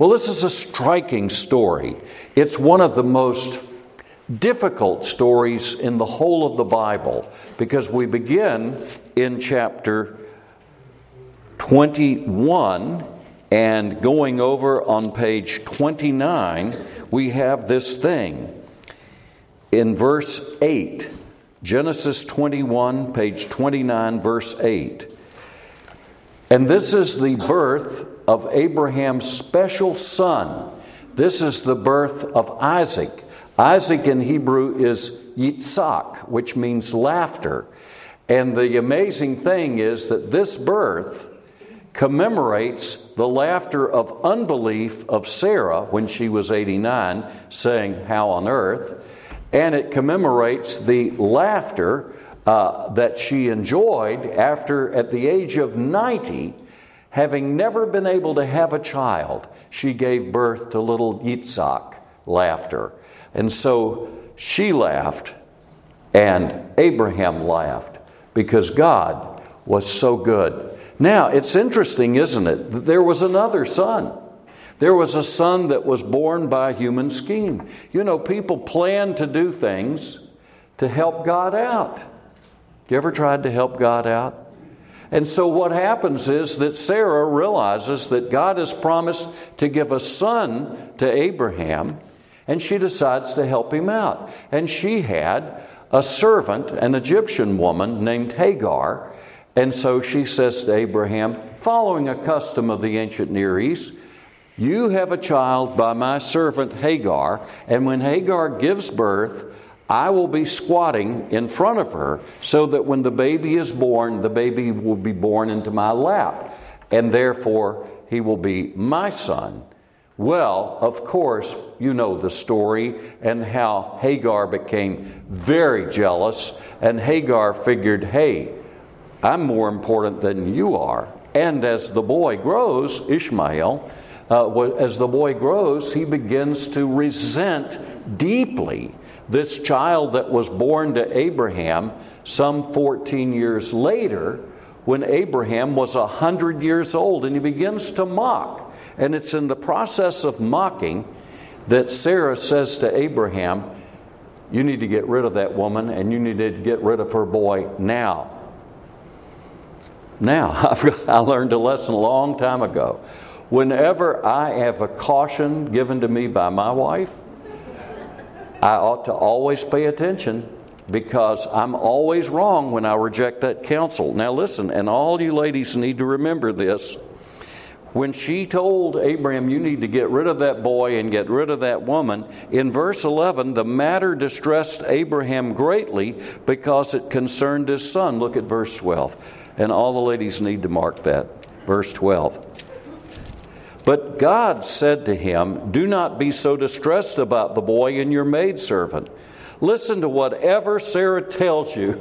Well, this is a striking story. It's one of the most difficult stories in the whole of the Bible, because we begin in chapter 21 and going over on page 29, we have this thing. In verse 8, Genesis 21, page 29, verse 8. And this is the birth of Abraham's special son. This is the birth of Isaac. Isaac in Hebrew is Yitzhak, which means laughter. And the amazing thing is that this birth commemorates the laughter of unbelief of Sarah when she was 89, saying, "How on earth?" And it commemorates the laughter that she enjoyed after, at the age of 90, having never been able to have a child, she gave birth to little Yitzhak, laughter. And so she laughed, and Abraham laughed, because God was so good. Now, it's interesting, isn't it, that there was another son. There was a son that was born by human scheme. You know, people plan to do things to help God out. You ever tried to help God out? And so what happens is that Sarah realizes that God has promised to give a son to Abraham, and she decides to help him out. And she had a servant, an Egyptian woman named Hagar, and so she says to Abraham, following a custom of the ancient Near East, "You have a child by my servant Hagar, and when Hagar gives birth, I will be squatting in front of her, so that when the baby is born, the baby will be born into my lap, and therefore he will be my son." Well, of course, you know the story and how Hagar became very jealous, and Hagar figured, hey, I'm more important than you are. And as the boy grows, Ishmael, as the boy grows, he begins to resent deeply this child that was born to Abraham some 14 years later, when Abraham was 100 years old, and he begins to mock. And it's in the process of mocking that Sarah says to Abraham, "You need to get rid of that woman, and you need to get rid of her boy now." Now, I learned a lesson a long time ago. Whenever I have a caution given to me by my wife, I ought to always pay attention, because I'm always wrong when I reject that counsel. Now listen, and all you ladies need to remember this. When she told Abraham, "You need to get rid of that boy and get rid of that woman," in verse 11, the matter distressed Abraham greatly because it concerned his son. Look at verse 12. And all the ladies need to mark that. Verse 12. "But God said to him, 'Do not be so distressed about the boy and your maidservant. Listen to whatever Sarah tells you.'"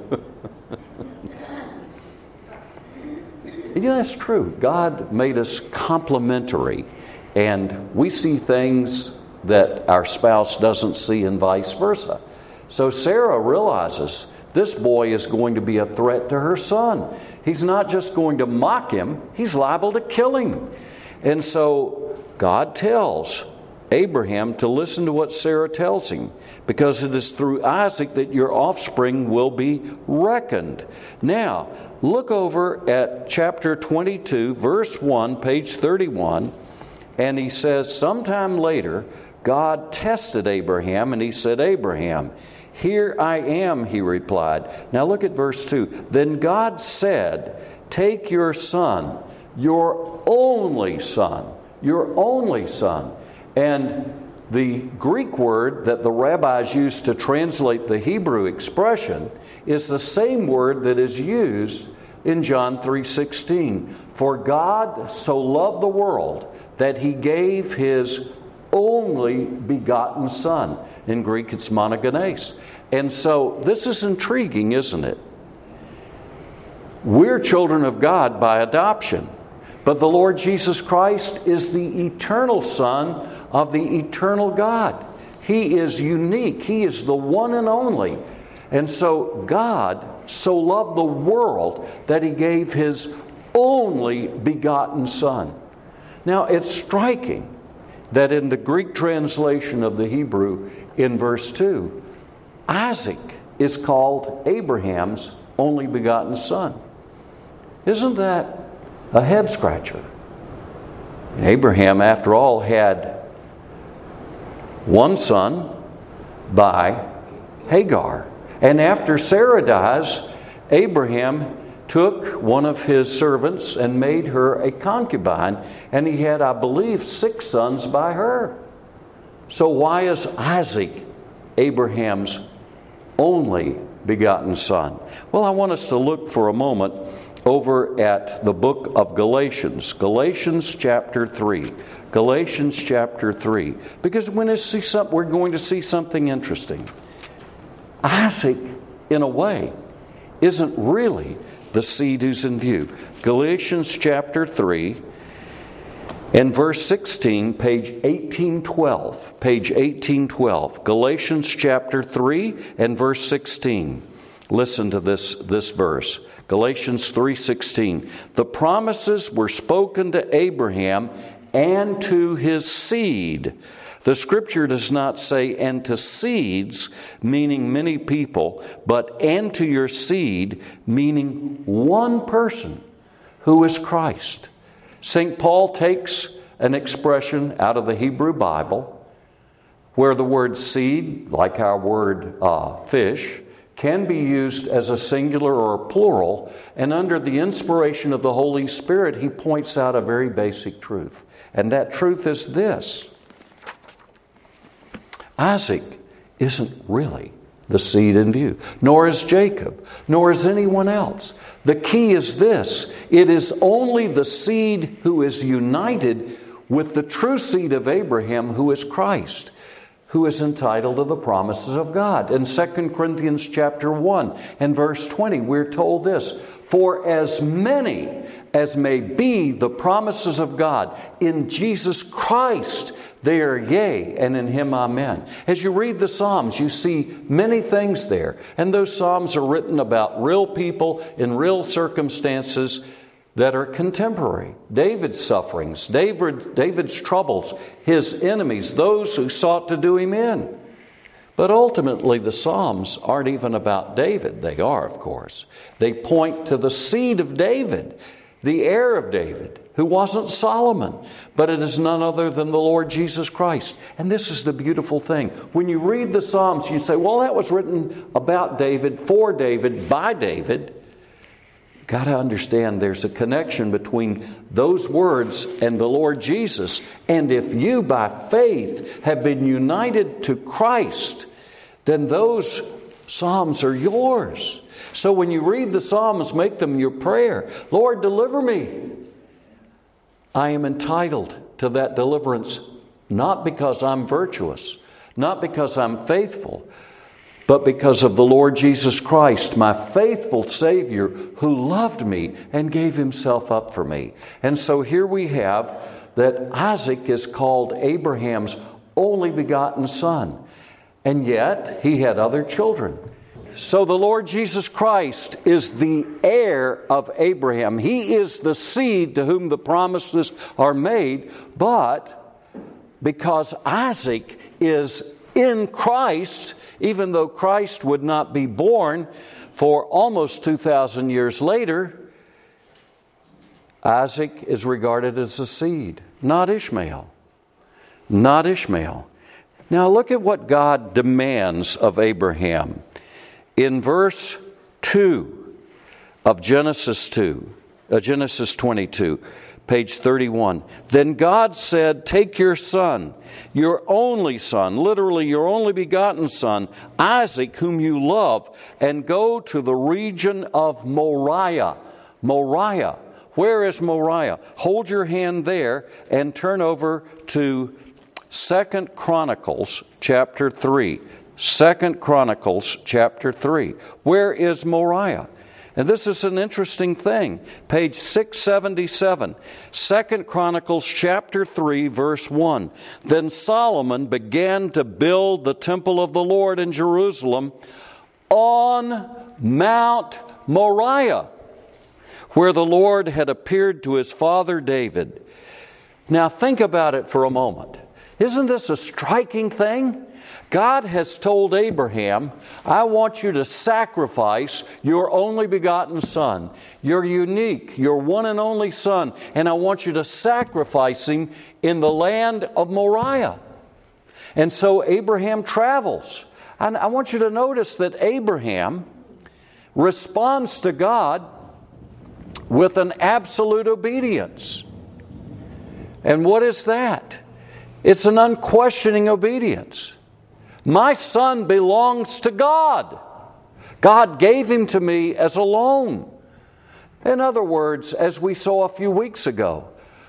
You know, that's true. God made us complementary, and we see things that our spouse doesn't see, and vice versa. So Sarah realizes this boy is going to be a threat to her son. He's not just going to mock him, he's liable to kill him. And so God tells Abraham to listen to what Sarah tells him, because it is through Isaac that your offspring will be reckoned. Now, look over at chapter 22, verse 1, page 31, and he says, sometime later, God tested Abraham, and he said, "Abraham, here I am," he replied. Now look at verse 2. "Then God said, 'Take your son, your only son,'" your only son. And the Greek word that the rabbis used to translate the Hebrew expression is the same word that is used in John 3:16. "For God so loved the world that he gave his only begotten son." In Greek, it's monogenes. And so this is intriguing, isn't it? We're children of God by adoption, but the Lord Jesus Christ is the eternal Son of the eternal God. He is unique. He is the one and only. And so God so loved the world that he gave his only begotten Son. Now, it's striking. that in the Greek translation of the Hebrew in verse 2, Isaac is called Abraham's only begotten son. Isn't that a head scratcher? And Abraham, after all, had one son by Hagar. And after Sarah dies, Abraham took one of his servants and made her a concubine, and he had, I believe, 6 sons by her. So why is Isaac Abraham's only begotten son? Well, I want us to look for a moment over at the book of Galatians. Galatians chapter 3. Galatians chapter 3. Because we're going to see something interesting. Isaac, in a way, isn't really the seed who's in view. Galatians chapter 3 and verse 16, page 1812. Page 1812. Galatians chapter 3 and verse 16. Listen to this verse. Galatians 3:16. The promises were spoken to Abraham and to his seed. The scripture does not say and to seeds, meaning many people, but and to your seed, meaning one person, who is Christ. St. Paul takes an expression out of the Hebrew Bible where the word seed, like our word fish, can be used as a singular or a plural, and under the inspiration of the Holy Spirit, he points out a very basic truth. And that truth is this: Isaac isn't really the seed in view, nor is Jacob, nor is anyone else. The key is this: it is only the seed who is united with the true seed of Abraham, who is Christ, who is entitled to the promises of God. In 2 Corinthians chapter 1 and verse 20, we're told this: for as many as may be the promises of God in Jesus Christ, they are yea, and in Him amen. As you read the Psalms, you see many things there. And those Psalms are written about real people in real circumstances that are contemporary. David's sufferings, David's troubles, his enemies, those who sought to do him in. But ultimately, the Psalms aren't even about David. They are, of course. They point to the seed of David, the heir of David, who wasn't Solomon, but it is none other than the Lord Jesus Christ. And this is the beautiful thing. When you read the Psalms, you say, well, that was written about David, for David, by David. Got to understand there's a connection between those words and the Lord Jesus. And if you, by faith, have been united to Christ, then those Psalms are yours. So when you read the Psalms, make them your prayer. Lord, deliver me. I am entitled to that deliverance, not because I'm virtuous, not because I'm faithful, but because of the Lord Jesus Christ, my faithful Savior, who loved me and gave Himself up for me. And so here we have that Isaac is called Abraham's only begotten son. And yet, he had other children. So the Lord Jesus Christ is the heir of Abraham. He is the seed to whom the promises are made. But because Isaac is in Christ, even though Christ would not be born for almost 2,000 years later, Isaac is regarded as a seed, not Ishmael. Not Ishmael. Now look at what God demands of Abraham. In verse 2 of Genesis 22, page 31, then God said, take your son, your only son, literally your only begotten son, Isaac, whom you love, and go to the region of Moriah. Moriah. Where is Moriah? Hold your hand there and turn over to 2 Chronicles chapter 3. 2 Chronicles chapter 3. Where is Moriah? And this is an interesting thing. Page 677. 2 Chronicles chapter 3 verse 1. Then Solomon began to build the temple of the Lord in Jerusalem on Mount Moriah, where the Lord had appeared to his father David. Now think about it for a moment. Isn't this a striking thing? God has told Abraham, I want you to sacrifice your only begotten son, your unique, your one and only son, and I want you to sacrifice him in the land of Moriah. And so Abraham travels. And I want you to notice that Abraham responds to God with an absolute obedience. And what is that? It's an unquestioning obedience. My son belongs to God. God gave him to me as a loan. In other words, as we saw a few weeks ago,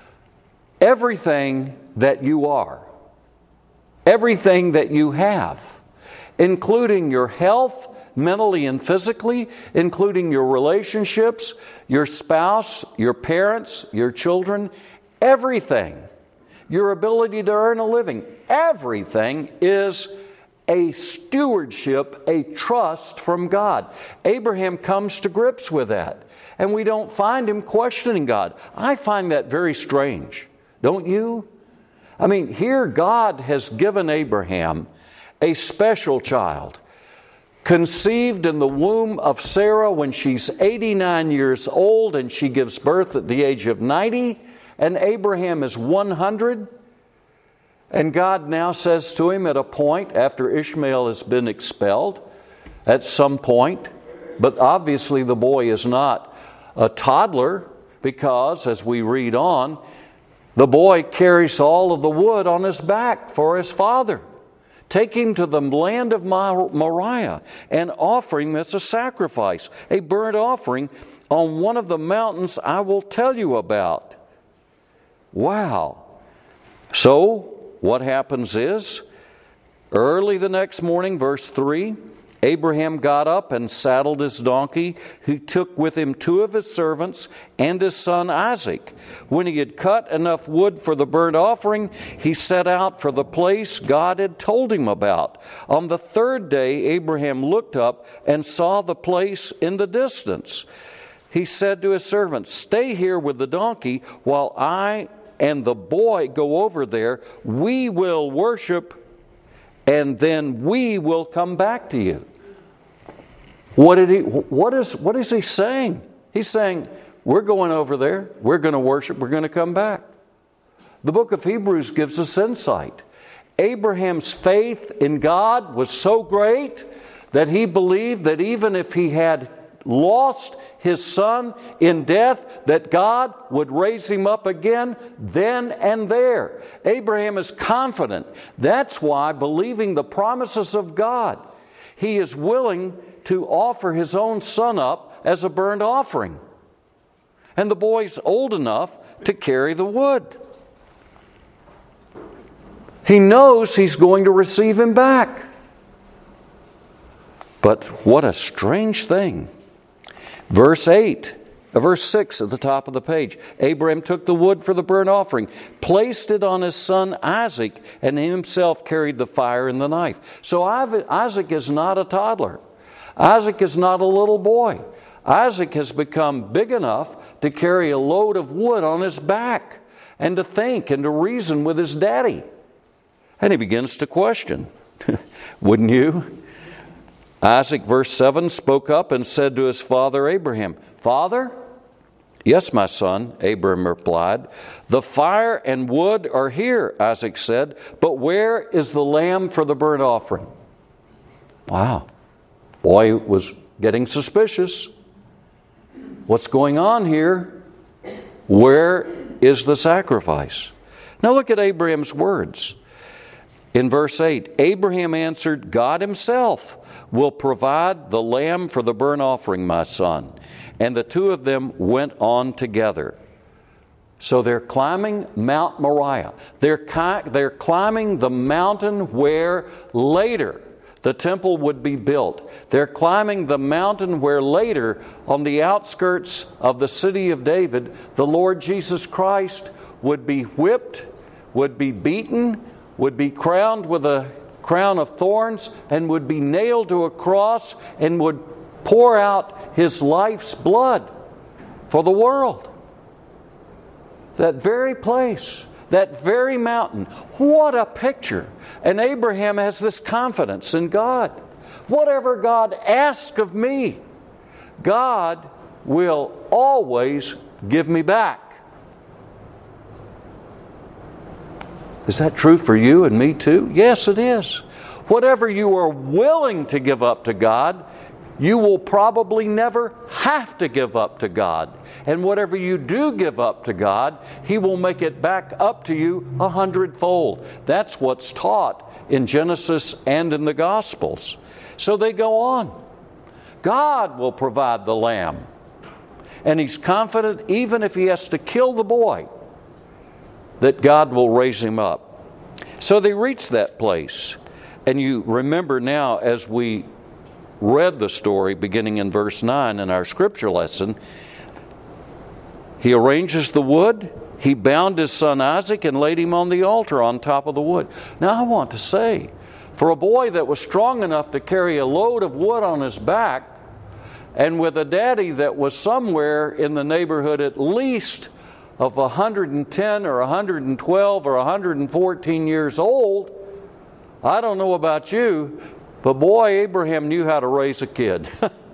everything that you are, everything that you have, including your health, mentally and physically, including your relationships, your spouse, your parents, your children, everything, your ability to earn a living, everything is a stewardship, a trust from God. Abraham comes to grips with that, and we don't find him questioning God. I find that very strange, don't you? I mean, here God has given Abraham a special child, conceived in the womb of Sarah when she's 89 years old, and she gives birth at the age of 90, and Abraham is 100. And God now says to him at a point, after Ishmael has been expelled, at some point, but obviously the boy is not a toddler, because, as we read on, the boy carries all of the wood on his back for his father. Take him to the land of Moriah and offer him as a sacrifice, a burnt offering on one of the mountains I will tell you about. Wow. So, what happens is, early the next morning, verse 3, Abraham got up and saddled his donkey. He took with him 2 of his servants and his son Isaac. When he had cut enough wood for the burnt offering, he set out for the place God had told him about. On the 3rd day, Abraham looked up and saw the place in the distance. He said to his servants, "Stay here with the donkey while I and the boy go over there. We will worship, and then we will come back to you." What is he saying? He's saying, we're going over there, we're going to worship, we're going to come back. The book of Hebrews gives us insight. Abraham's faith in God was so great that he believed that even if he had lost his son in death, that God would raise him up again then and there. Abraham is confident. That's why, believing the promises of God, he is willing to offer his own son up as a burnt offering. And the boy's old enough to carry the wood. He knows he's going to receive him back. But what a strange thing. Verse 6 at the top of the page. Abraham took the wood for the burnt offering, placed it on his son Isaac, and himself carried the fire and the knife. So Isaac is not a toddler. Isaac is not a little boy. Isaac has become big enough to carry a load of wood on his back and to think and to reason with his daddy. And he begins to question. Wouldn't you? Isaac, verse 7, spoke up and said to his father Abraham, "Father?" "Yes, my son," Abraham replied. "The fire and wood are here," Isaac said, "but where is the lamb for the burnt offering?" Wow. Boy was getting suspicious. What's going on here? Where is the sacrifice? Now look at Abraham's words. In verse 8, Abraham answered, "God himself will provide the lamb for the burnt offering, my son." And the 2 of them went on together. So they're climbing Mount Moriah. They're climbing the mountain where later the temple would be built. They're climbing the mountain where later, on the outskirts of the city of David, the Lord Jesus Christ would be whipped, would be beaten, would be crowned with a crown of thorns, and would be nailed to a cross and would pour out his life's blood for the world. That very place. That very mountain. What a picture. And Abraham has this confidence in God. Whatever God asks of me, God will always give me back. Is that true for you and me too? Yes, it is. Whatever you are willing to give up to God, you will probably never have to give up to God. And whatever you do give up to God, He will make it back up to you 100-fold. That's what's taught in Genesis and in the Gospels. So they go on. God will provide the lamb. And he's confident, even if he has to kill the boy, that God will raise him up. So they reach that place. And you remember now, as we read the story beginning in verse 9 in our scripture lesson, he arranges the wood, he bound his son Isaac and laid him on the altar on top of the wood. Now I want to say, for a boy that was strong enough to carry a load of wood on his back, and with a daddy that was somewhere in the neighborhood at least of 110 or 112 or 114 years old, I don't know about you, but boy, Abraham knew how to raise a kid.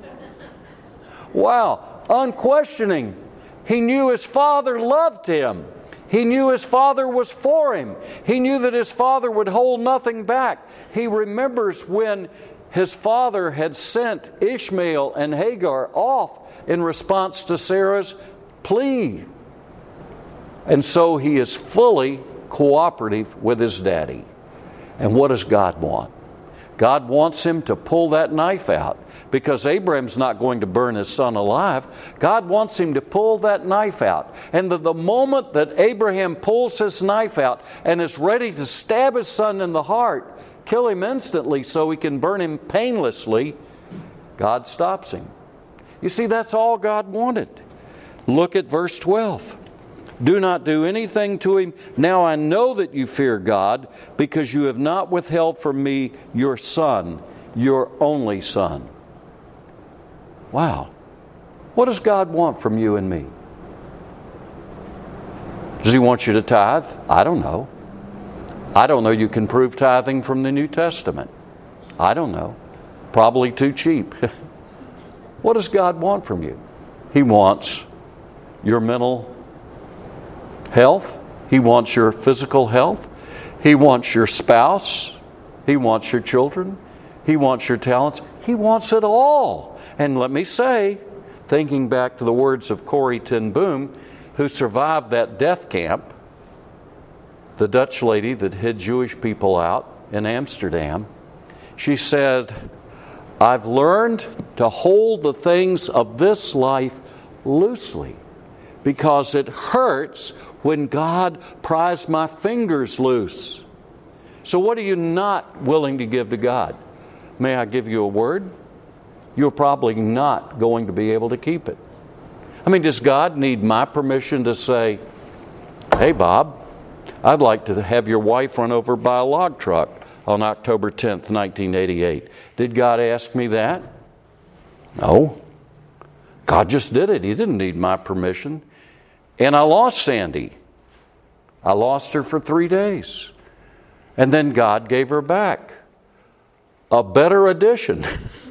Wow, unquestioning. He knew his father loved him. He knew his father was for him. He knew that his father would hold nothing back. He remembers when his father had sent Ishmael and Hagar off in response to Sarah's plea. And so he is fully cooperative with his daddy. And what does God want? God wants him to pull that knife out, because Abraham's not going to burn his son alive. God wants him to pull that knife out. And the moment that Abraham pulls his knife out and is ready to stab his son in the heart, kill him instantly so he can burn him painlessly, God stops him. You see, that's all God wanted. Look at verse 12. Do not do anything to him. Now I know that you fear God, because you have not withheld from me your son, your only son. Wow. What does God want from you and me? Does he want you to tithe? I don't know. I don't know you can prove tithing from the New Testament. I don't know. Probably too cheap. What does God want from you? He wants your mental health. He wants your physical health. He wants your spouse. He wants your children. He wants your talents. He wants it all. And let me say, thinking back to the words of Corrie ten Boom, who survived that death camp, the Dutch lady that hid Jewish people out in Amsterdam, she said, I've learned to hold the things of this life loosely, because it hurts when God pries my fingers loose. So what are you not willing to give to God? May I give you a word? You're probably not going to be able to keep it. I mean, does God need my permission to say, hey, Bob, I'd like to have your wife run over by a log truck on October 10th, 1988. Did God ask me that? No. God just did it. He didn't need my permission. And I lost Sandy. I lost her for 3 days. And then God gave her back. A better addition.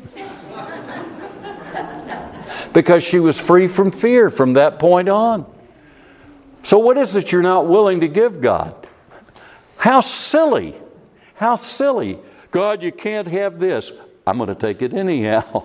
Because she was free from fear from that point on. So what is it you're not willing to give God? How silly. How silly. God, you can't have this. I'm going to take it anyhow.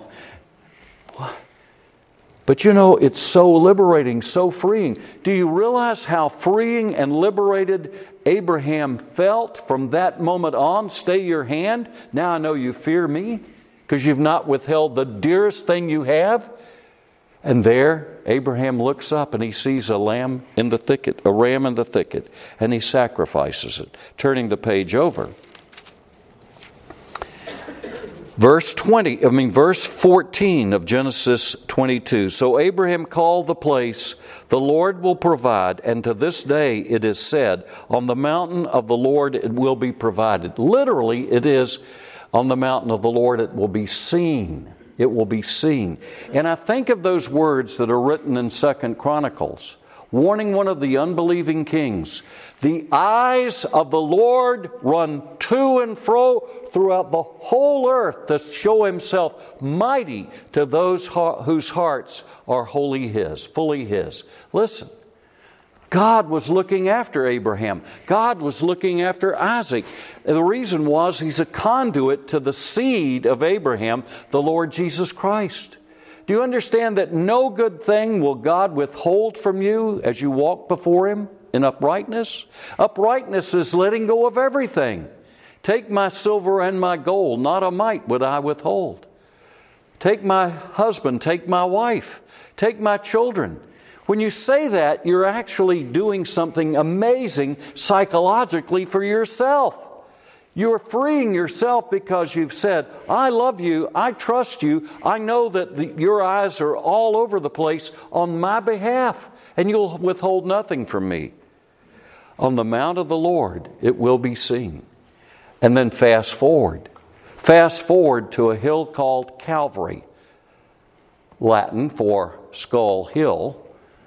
But you know, it's so liberating, so freeing. Do you realize how freeing and liberated Abraham felt from that moment on? Stay your hand. Now I know you fear me, because you've not withheld the dearest thing you have. And there, Abraham looks up and he sees a lamb in the thicket, a ram in the thicket, and he sacrifices it. Turning the page over. Verse 14 of Genesis 22. So Abraham called the place, the Lord will provide, and to this day it is said, on the mountain of the Lord it will be provided. Literally, it is, on the mountain of the Lord it will be seen. It will be seen. And I think of those words that are written in 2 Chronicles. warning one of the unbelieving kings. The eyes of the Lord run to and fro throughout the whole earth to show Himself mighty to those whose hearts are wholly His, fully His. Listen, God was looking after Abraham. God was looking after Isaac. And the reason was He's a conduit to the seed of Abraham, the Lord Jesus Christ. Do you understand that no good thing will God withhold from you as you walk before Him in uprightness? Uprightness is letting go of everything. Take my silver and my gold, not a mite would I withhold. Take my husband, take my wife, take my children. When you say that, you're actually doing something amazing psychologically for yourself. You're freeing yourself because you've said, I love you, I trust you, I know that your eyes are all over the place on my behalf, and you'll withhold nothing from me. On the mount of the Lord it will be seen. And then fast forward. Fast forward to a hill called Calvary, Latin for Skull Hill.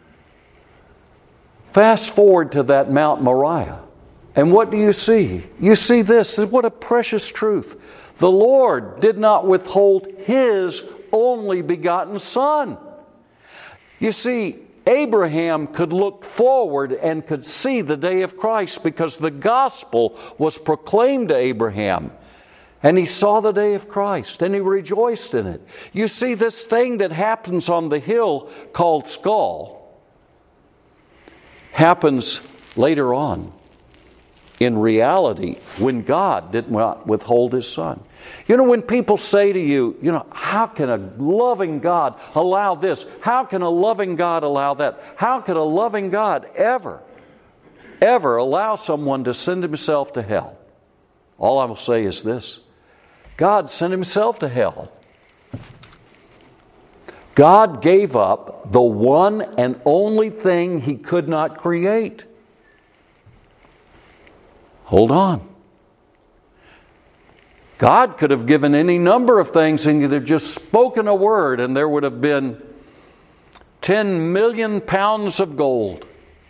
Fast forward to that Mount Moriah. And what do you see? You see this. What a precious truth. The Lord did not withhold His only begotten Son. You see, Abraham could look forward and could see the day of Christ because the gospel was proclaimed to Abraham. And he saw the day of Christ and he rejoiced in it. You see, this thing that happens on the hill called Skull happens later on. In reality, when God did not withhold His Son. You know, when people say to you, how can a loving God allow this? How can a loving God allow that? How can a loving God ever allow someone to send himself to hell? All I will say is this. God sent Himself to hell. God gave up the one and only thing He could not create. Hold on. God could have given any number of things and He'd have just spoken a word and there would have been 10 million pounds of gold.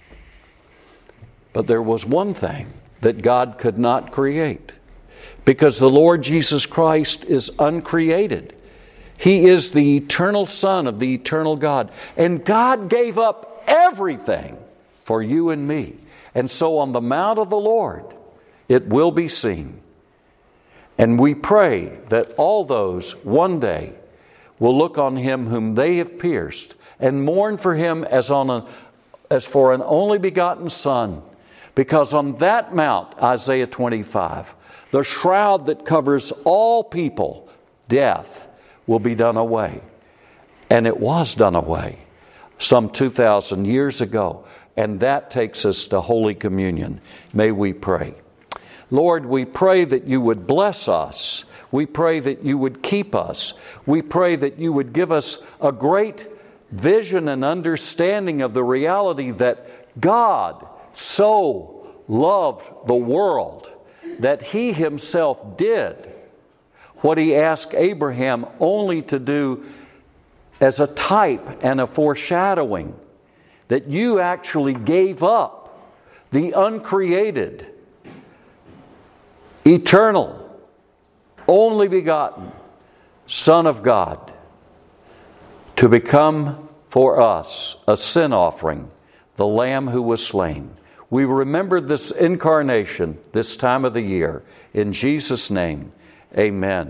But there was one thing that God could not create. Because the Lord Jesus Christ is uncreated. He is the eternal Son of the eternal God. And God gave up everything for you and me. And so on the mount of the Lord, it will be seen. And we pray that all those one day will look on Him whom they have pierced and mourn for Him as for an only begotten Son. Because on that mount, Isaiah 25, the shroud that covers all people, death, will be done away. And it was done away some 2,000 years ago. And that takes us to Holy Communion. May we pray. Lord, we pray that You would bless us. We pray that You would keep us. We pray that You would give us a great vision and understanding of the reality that God so loved the world that He Himself did what He asked Abraham only to do as a type and a foreshadowing. That You actually gave up the uncreated, eternal, only begotten Son of God to become for us a sin offering, the Lamb who was slain. We remember this incarnation this time of the year. In Jesus' name, amen.